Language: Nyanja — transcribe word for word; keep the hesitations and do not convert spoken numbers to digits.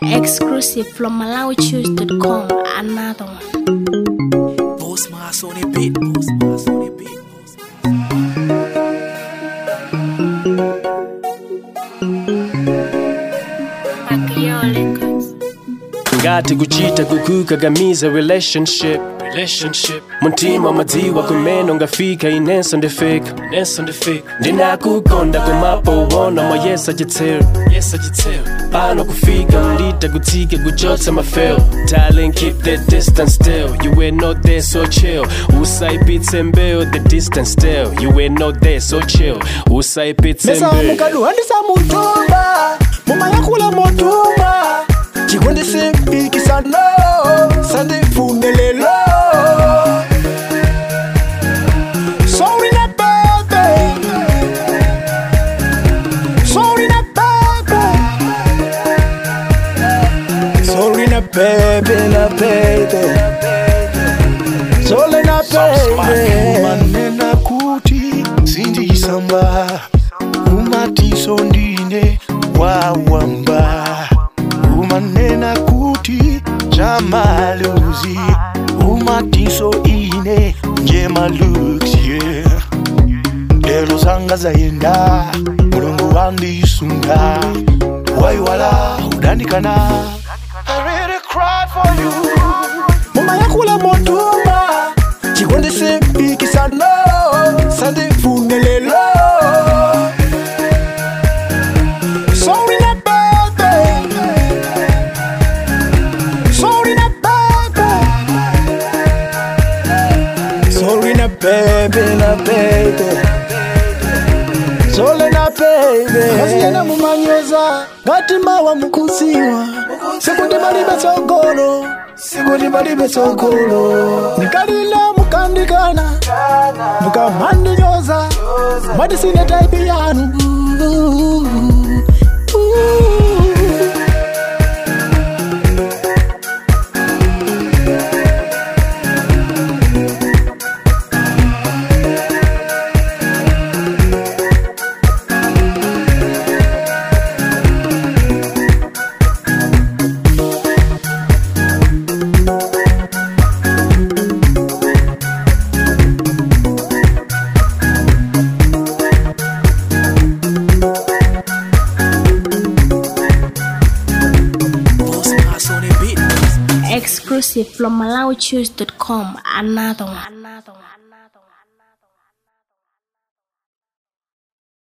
Exclusive from Malawi Choose dot com. Another one. Boss Mass on the beat. Boss Mass on the beat. Ngati kuchita kukukagamiza relationship relationship muntima madziwa kumeno ngafika inenso ndifika inenso ndifika ndinakukonda kumapowona mayesa chitsero yesa chitsero pano kufika mlita kutsike kuchotsa mafeo darling keep the distance still you were not there so chill usaipitse mbeo the distance still you were not there so chill usaipitse mbeo mesa mukaluhandisa mutumba muma yakula mutumba chikundi simpikisano sandifune lelo sorry na baby sorry na baby sorry na baby na baby sorry na baby manena kuti sinjisamba umatiso ndine wawamba umanena kuti jamaluzi umatiso ine njema looks yeah lelo zanga zayenda mulungu wandisunga waiwala udandikana I really cried for you mama yakula motumba chikondi simpikisano sandifune lelo sorry na baby na baby sole na baby kasiyana mumanyoza ngati mawa mukuziwa sikuti balibe sogolo sikuti balibe sogolo nikalila mukandikana mukamandinyoza mati sine type yanu Exclusive from Malawi Choose dot com. Another one. Another one.